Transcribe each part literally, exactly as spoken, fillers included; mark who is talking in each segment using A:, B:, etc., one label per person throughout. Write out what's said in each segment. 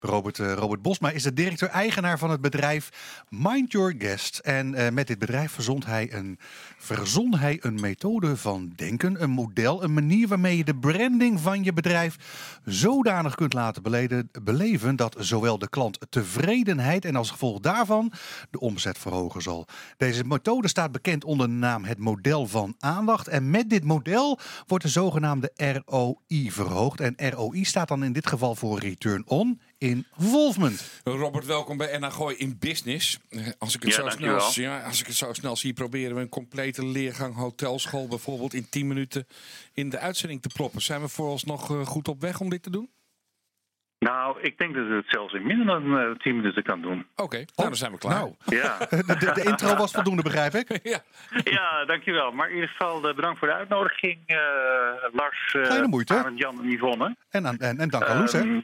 A: Robert, uh, Robert Bosma is de directeur-eigenaar van het bedrijf Mind Your Guest. En uh, met dit bedrijf verzond hij een, verzon hij een methode van denken, een model, een manier waarmee je de branding van je bedrijf zodanig kunt laten beleden, beleven dat zowel de klant tevredenheid en als gevolg daarvan de omzet verhogen zal. Deze methode staat bekend onder de naam het model van aandacht. En met dit model wordt de zogenaamde R O I verhoogd. En R O I staat dan in dit geval voor Return on Involvement.
B: Robert, welkom bij N H Gooi in Business. Als ik, het
C: ja,
B: zo snel, ja, als ik het zo snel zie, proberen we een complete leergang hotelschool bijvoorbeeld in tien minuten in de uitzending te proppen. Zijn we vooralsnog uh, goed op weg om dit te doen?
C: Nou, ik denk dat het zelfs in minder dan uh, tien minuten kan doen.
B: Oké, okay, nou, oh, dan zijn we klaar. Nou.
C: Ja.
A: de, de, de intro was voldoende, begrijp ik.
B: ja.
C: ja, dankjewel. Maar in ieder geval uh, bedankt voor de uitnodiging, uh, Lars, uh,
A: Kleine moeite.
C: Arend, Jan en Yvonne.
A: En, en, en dank aan Loes,
C: um,
A: hè?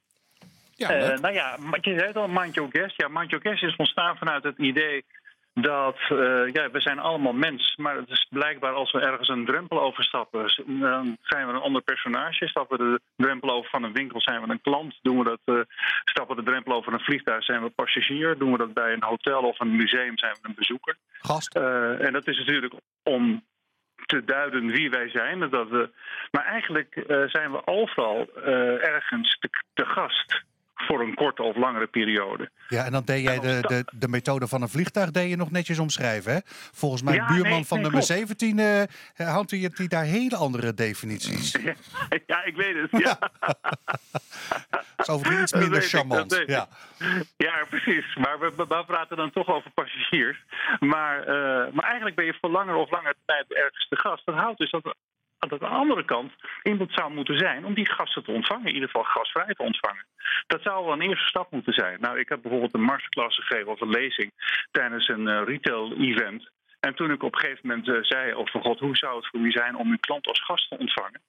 C: Ja, uh, nou ja, je zei het al, Mind Your Guest. Ja, Mind Your Guest is ontstaan vanuit het idee dat, uh, ja, we zijn allemaal mens. Maar het is blijkbaar als we ergens een drempel overstappen, dan zijn we een ander personage. Stappen we de drempel over van een winkel, zijn we een klant. Doen we dat, uh, stappen we de drempel over een vliegtuig, zijn we passagier. Doen we dat bij een hotel of een museum, zijn we een bezoeker.
A: Gast.
C: Uh, en dat is natuurlijk om te duiden wie wij zijn. Dat we, maar eigenlijk uh, zijn we overal uh, ergens te, te gast. Voor een korte of langere periode.
A: Ja, en dan deed jij de, de, de methode van een vliegtuig deed je nog netjes omschrijven, hè? Volgens mij
C: ja,
A: buurman
C: nee,
A: van
C: nee,
A: nummer zeventien uh, hanteert hij daar hele andere definities.
C: Ja, ja, ik weet het. Ja.
A: Dat is overigens iets minder charmant.
C: Ik, ja. ja, precies. Maar we, we praten dan toch over passagiers. Maar, uh, maar eigenlijk ben je voor langer of langer tijd ergens te gast. Dat houdt dus dat we aan de andere kant iemand zou moeten zijn om die gasten te ontvangen. In ieder geval gastvrij te ontvangen. Dat zou wel een eerste stap moeten zijn. Nou, ik heb bijvoorbeeld een masterclass gegeven of een lezing tijdens een uh, retail-event. En toen ik op een gegeven moment uh, zei over God, hoe zou het voor u zijn om uw klant als gast te ontvangen?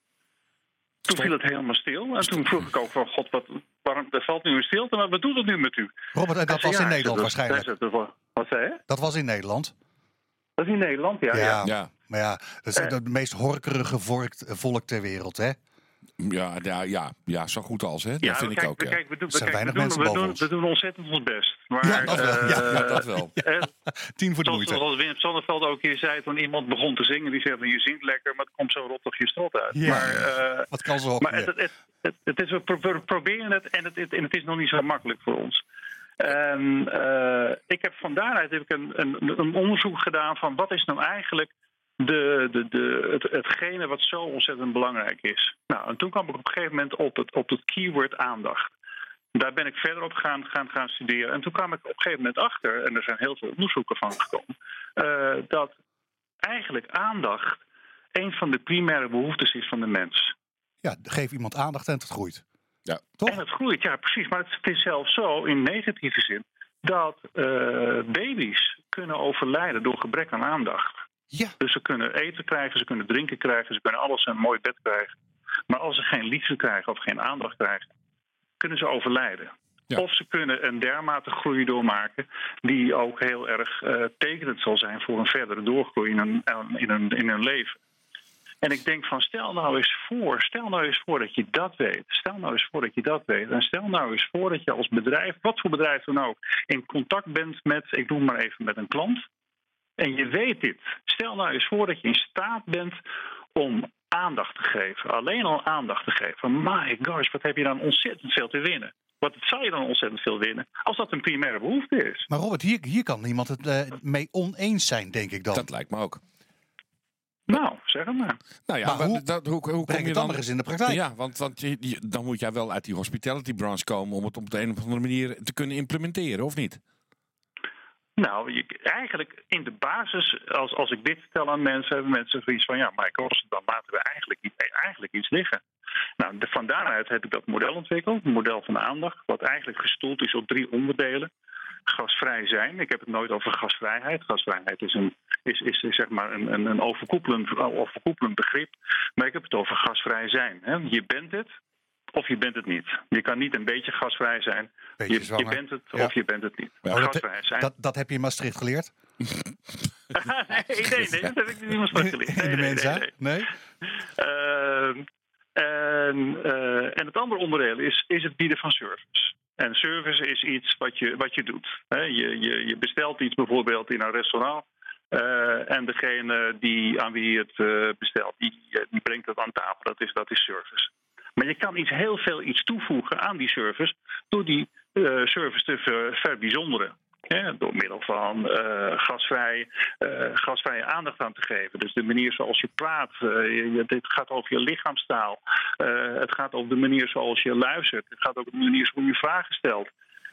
C: Toen viel het helemaal stil. En toen vroeg ik ook van God, wat, waarom, er valt nu een stilte, maar wat doet het nu met u?
A: Robert, dat was
C: ja,
A: in Nederland
C: dat,
A: waarschijnlijk.
C: Dat, dat, wat zei je?
A: Dat was in Nederland.
C: Dat is in Nederland, ja.
A: Ja,
C: ja.
B: ja.
A: Maar ja, dat is het uh, meest horkerige volk ter wereld, hè?
B: Ja, ja, ja, ja, zo goed als, hè? Dat
C: ja,
B: vind
C: kijk,
B: ik ook.
C: Kijk, we doen,
A: er zijn
C: kijk,
A: weinig
C: we
A: mensen
C: doen, we
A: boven
C: doen,
A: ons.
C: we doen ontzettend ons best. Maar,
A: Ja, dat wel.
C: Uh,
A: ja,
B: ja, dat wel.
C: Uh,
A: Tien voor de moeite.
C: Zoals Wim Sonneveld ook hier zei toen iemand begon te zingen. Die zei, je zingt lekker, maar het komt zo rot op je strot uit.
A: Ja,
C: maar uh,
A: wat kan zo op
C: maar het, het, het, het is, we proberen het en het, het en het is nog niet zo makkelijk voor ons. En, uh, ik heb van daaruit heb ik een, een, een onderzoek gedaan van wat is nou eigenlijk De, de, de, het, hetgene wat zo ontzettend belangrijk is. Nou, en toen kwam ik op een gegeven moment op het, op het keyword aandacht. Daar ben ik verder op gaan, gaan, gaan studeren. En toen kwam ik op een gegeven moment achter, en er zijn heel veel onderzoeken van gekomen, uh, dat eigenlijk aandacht een van de primaire behoeftes is van de mens.
A: Ja, geef iemand aandacht en het groeit.
B: Ja.
A: Toch?
C: En het groeit, ja precies. Maar het is zelfs zo, in negatieve zin, dat uh, baby's kunnen overlijden door gebrek aan aandacht.
A: Ja.
C: Dus ze kunnen eten krijgen, ze kunnen drinken krijgen, ze kunnen alles in een mooi bed krijgen. Maar als ze geen liefde krijgen of geen aandacht krijgen, kunnen ze overlijden. Ja. Of ze kunnen een dermate groei doormaken die ook heel erg uh, tekenend zal zijn voor een verdere doorgroei in hun, in, hun, in hun leven. En ik denk van stel nou eens voor, stel nou eens voor dat je dat weet. Stel nou eens voor dat je dat weet. En stel nou eens voor dat je als bedrijf, wat voor bedrijf dan ook, in contact bent met, ik noem maar even met een klant. En je weet dit. Stel nou eens voor dat je in staat bent om aandacht te geven. Alleen al aandacht te geven. My gosh, wat heb je dan ontzettend veel te winnen. Wat zou je dan ontzettend veel winnen? Als dat een primaire behoefte is.
A: Maar Robert, hier, hier kan niemand het uh, mee oneens zijn, denk ik dan.
B: Dat lijkt me ook.
C: Nou, zeg het maar.
B: Nou ja,
A: maar hoe,
B: dat, hoe, hoe
A: breng
B: kom je
A: het
B: dan
A: dan eens in de praktijk?
B: Ja, want, want je, je, dan moet jij wel uit die hospitality branche komen om het op de een of andere manier te kunnen implementeren, of niet?
C: Nou, je, eigenlijk in de basis, als, als ik dit vertel aan mensen, hebben mensen zoiets van, ja, maar dan laten we eigenlijk, eigenlijk iets liggen. Nou, de, van daaruit heb ik dat model ontwikkeld, een model van de aandacht, wat eigenlijk gestoeld is op drie onderdelen. Gasvrij zijn. Ik heb het nooit over gasvrijheid. Gasvrijheid is een, is, is, is zeg maar een, een, een overkoepelend, overkoepelend begrip. Maar ik heb het over gasvrij zijn. Hè. Je bent het of je bent het niet. Je kan niet een beetje gasvrij zijn. Je, je bent het
A: ja.
C: of je bent het niet.
A: Ja,
C: gasvrij zijn.
A: Dat, dat heb je in Maastricht geleerd?
C: nee, nee, nee, dat heb ik niet in Maastricht geleerd. Nee,
A: in de
C: nee,
A: Mensa?
C: Nee. nee.
A: nee?
C: Uh, en, uh, en het andere onderdeel is, is het bieden van service. En service is iets wat je, wat je doet. He, je, je, je bestelt iets bijvoorbeeld in een restaurant. Uh, en degene die, aan wie je het uh, bestelt, die, die brengt het aan tafel. Dat is, dat is service. Maar je kan iets, heel veel iets toevoegen aan die service door die uh, service te ver, verbijzonderen. Ja, door middel van uh, gasvrij, uh, gasvrije aandacht aan te geven. Dus de manier zoals je praat. Uh, je, dit gaat over je lichaamstaal. Uh, het gaat over de manier zoals je luistert. Het gaat over de manier zoals je vragen stelt.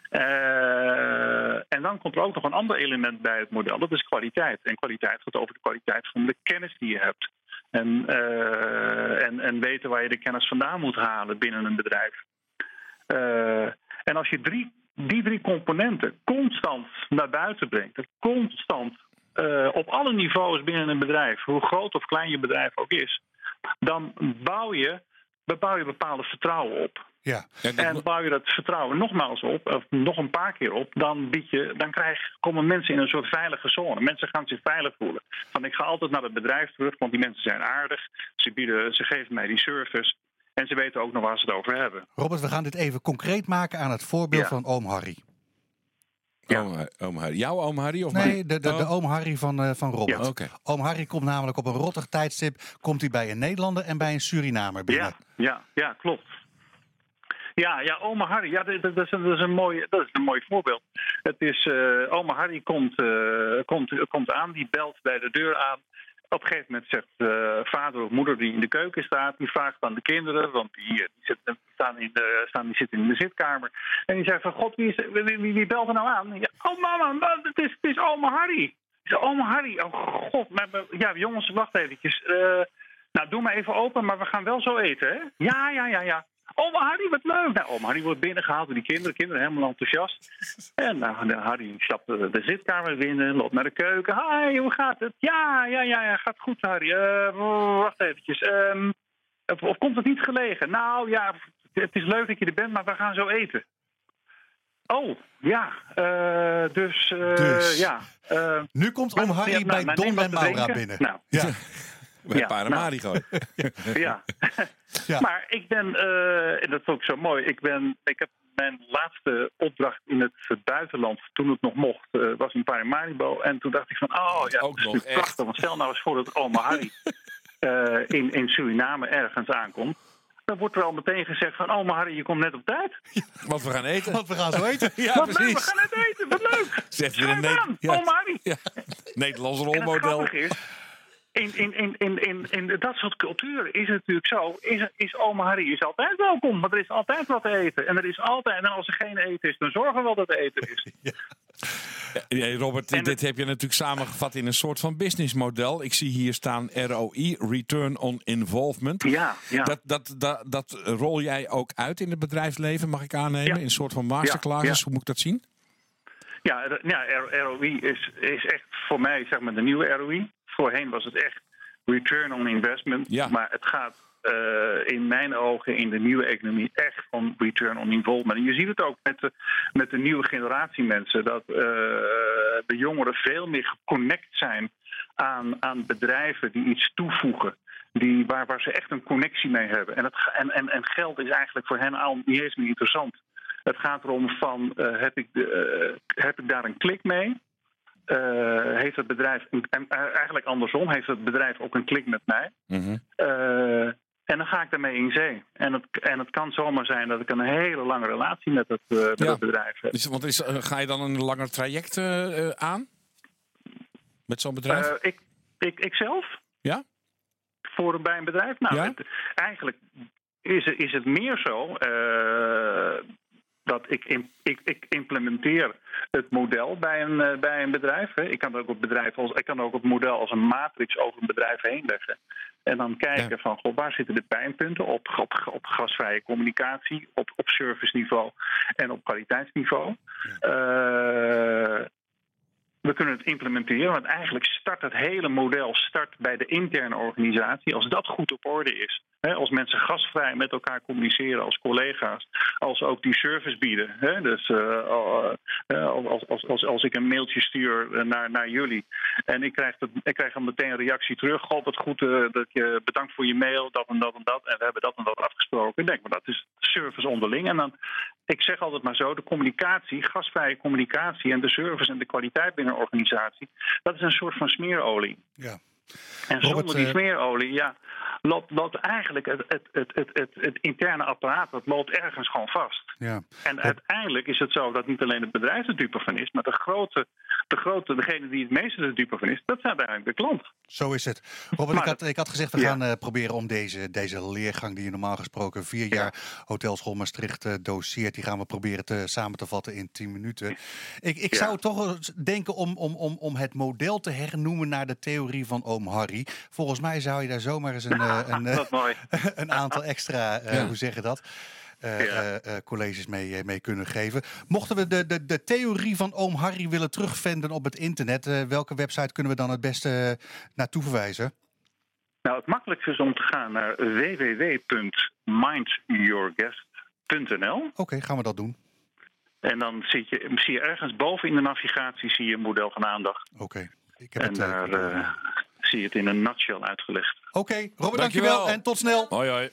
C: Uh, en dan komt er ook nog een ander element bij het model. Dat is kwaliteit. En kwaliteit gaat over de kwaliteit van de kennis die je hebt. En, uh, en, en weten waar je de kennis vandaan moet halen binnen een bedrijf. Uh, en als je drie, die drie componenten constant naar buiten brengt, constant uh, op alle niveaus binnen een bedrijf, hoe groot of klein je bedrijf ook is, dan bouw je, bouw je bepaalde vertrouwen op.
A: Ja.
C: En bouw je dat vertrouwen nogmaals op, of nog een paar keer op, dan, bied je, dan krijg, komen mensen in een soort veilige zone. Mensen gaan zich veilig voelen. Van ik ga altijd naar het bedrijf terug, want die mensen zijn aardig. Ze, bieden, ze geven mij die service. En ze weten ook nog waar ze het over hebben.
A: Robert, we gaan dit even concreet maken aan het voorbeeld
C: ja.
A: van oom Harry.
B: Ja. Oom, oom Harry. Jouw oom Harry? Of
A: nee, de, de, de oom Harry van, uh, van Robert.
B: Ja. Okay.
A: Oom Harry komt namelijk op een rottig tijdstip. Komt hij bij een Nederlander en bij een Surinamer binnen.
C: Ja, ja, ja klopt. Ja, ja, oma Harry, ja, dat, dat, is een, dat, is een mooi, dat is een mooi voorbeeld. Het is, uh, oma Harry komt, uh, komt, komt aan, die belt bij de deur aan. Op een gegeven moment zegt uh, vader of moeder die in de keuken staat, die vraagt aan de kinderen, want die, die, zitten, staan in de, staan, die zitten in de zitkamer. En die zegt van, god, wie, is, wie, wie, wie belt er nou aan? Ja, oh mama, het is, het is oma Harry. Zeg, oma Harry, oh god, maar, ja jongens, wacht eventjes. Uh, nou, doe maar even open, maar we gaan wel zo eten, hè? Ja, ja, ja, ja. Oma Harry, wat leuk. Nou, oma Harry wordt binnengehaald door die kinderen. Kinderen helemaal enthousiast. En nou, Harry stapt de, de zitkamer binnen, loopt naar de keuken. Hi, hoe gaat het? Ja, ja, ja, ja, gaat goed, Harry. Uh, wacht eventjes. Um, of, of komt het niet gelegen? Nou, ja, het is leuk dat je er bent, maar we gaan zo eten. Oh, ja. Uh, dus, uh,
A: dus,
C: ja. Uh,
A: nu komt oom Harry ja, nou, bij Don en Maura binnen.
C: Nou.
A: Ja.
B: Bij ja, Paramarigo.
C: Nou. ja. ja. Maar ik ben, uh, en dat vond ik zo mooi, ik, ben, ik heb mijn laatste opdracht in het buitenland, toen het nog mocht, uh, was in Paramaribo. En toen dacht ik van, oh ja,
B: ook
C: dat is
B: nog
C: prachtig. Want stel nou eens voor dat oma Harry uh, in, in Suriname ergens aankomt. Dan wordt er al meteen gezegd van, oma Harry, je komt net op tijd.
B: Ja, want we gaan eten.
A: Want we gaan zo eten.
B: ja,
C: wat
B: precies.
C: leuk, we gaan net eten, wat leuk.
B: Zegt weer een ne-
C: ja. Oma Harry.
B: Ja. Nederlands rolmodel.
C: In, in, in, in, in, in dat soort culturen is het natuurlijk zo. Is, is oma Harry is altijd welkom. Want er is altijd wat te eten. En er is altijd. En als er geen eten is, dan zorgen we wel dat er eten is.
B: Ja. Ja, Robert, en dit het, heb je natuurlijk samengevat in een soort van businessmodel. Ik zie hier staan R O I, Return on Involvement.
C: Ja, ja.
B: Dat, dat, dat, dat rol jij ook uit in het bedrijfsleven, mag ik aannemen? Ja. In een soort van masterclasses. Ja, ja. Hoe moet ik dat zien?
C: Ja, ja R O I is, is echt voor mij zeg maar de nieuwe R O I. Voorheen was het echt return on investment.
B: Ja.
C: Maar het gaat uh, in mijn ogen in de nieuwe economie echt om return on involvement. En je ziet het ook met de, met de nieuwe generatie mensen. Dat uh, de jongeren veel meer geconnect zijn aan, aan bedrijven die iets toevoegen. Die, waar, waar ze echt een connectie mee hebben. En, het, en, en, en geld is eigenlijk voor hen al niet eens meer interessant. Het gaat erom van, uh, heb, ik de, uh, heb ik daar een klik mee? Uh, heeft het bedrijf, en eigenlijk andersom, heeft het bedrijf ook een klik met mij.
B: Mm-hmm.
C: Uh, en dan ga ik daarmee in zee. En het, en het kan zomaar zijn dat ik een hele lange relatie met het, uh, met
B: ja.
C: het bedrijf heb.
B: Dus, want is, uh, ga je dan een langer traject uh, aan? Met zo'n bedrijf?
C: Uh, ik, ik, ik zelf?
B: Ja?
C: Voor, bij een bedrijf? Nou,
B: ja?
C: het, eigenlijk is, is het meer zo... Uh, dat ik, ik, ik implementeer het model bij een, uh, bij een bedrijf. Hè. Ik kan ook het bedrijf als, ik kan ook het model als een matrix over een bedrijf heen leggen. En dan kijken ja. van goh, waar zitten de pijnpunten op, op, op gasvrije communicatie, op, op serviceniveau en op kwaliteitsniveau. Ja. Uh, we kunnen het implementeren, want eigenlijk start het hele model start bij de interne organisatie. Als dat goed op orde is, Hè, als mensen gastvrij met elkaar communiceren als collega's, als ook die service bieden. Hè, dus uh, uh, als, als, als, als ik een mailtje stuur naar, naar jullie en ik krijg, dat, ik krijg dan meteen een reactie terug. God, wat goed, uh, dat je bedankt voor je mail, dat en dat en dat. En we hebben dat en dat afgesproken. Ik denk, maar dat is service onderling. En dan, ik zeg altijd maar zo, de communicatie, gastvrije communicatie en de service en de kwaliteit binnen een organisatie, dat is een soort van smeerolie.
A: Ja.
C: En
A: Robert,
C: zonder die
A: uh...
C: smeerolie, ja, loopt, loopt eigenlijk het, het, het, het, het, het interne apparaat, dat loopt ergens gewoon vast.
A: Ja.
C: En uiteindelijk is het zo dat niet alleen het bedrijf de dupe van is, maar de grote, de grote, degene die het meeste de dupe van is, dat zijn uiteindelijk de klant.
A: Zo is het. Robert, ik had, ik had gezegd, we
C: ja.
A: gaan uh, proberen om deze, deze leergang die je normaal gesproken vier jaar ja. Hotelschool Maastricht uh, doseert, die gaan we proberen te, samen te vatten in tien minuten. Ik, ik ja. zou toch denken om, om, om, om het model te hernoemen naar de theorie van oom Harry. Volgens mij zou je daar zomaar eens een, uh, een, uh, een aantal extra, uh, ja. hoe zeg je dat? Uh, ja. uh, uh, colleges mee, mee kunnen geven. Mochten we de, de, de theorie van oom Harry willen terugvinden op het internet, uh, welke website kunnen we dan het beste uh, naartoe verwijzen?
C: Nou, het makkelijkste is om te gaan naar w w w punt mind your guest punt n l.
A: Oké, okay, gaan we dat doen.
C: En dan zie je, zie je ergens boven in de navigatie zie je een model van aandacht.
A: Oké. Okay.
C: En het, daar uh, uh, zie je het in een nutshell uitgelegd.
A: Oké, okay, Robert, dankjewel. dankjewel en tot snel.
B: Hoi, hoi.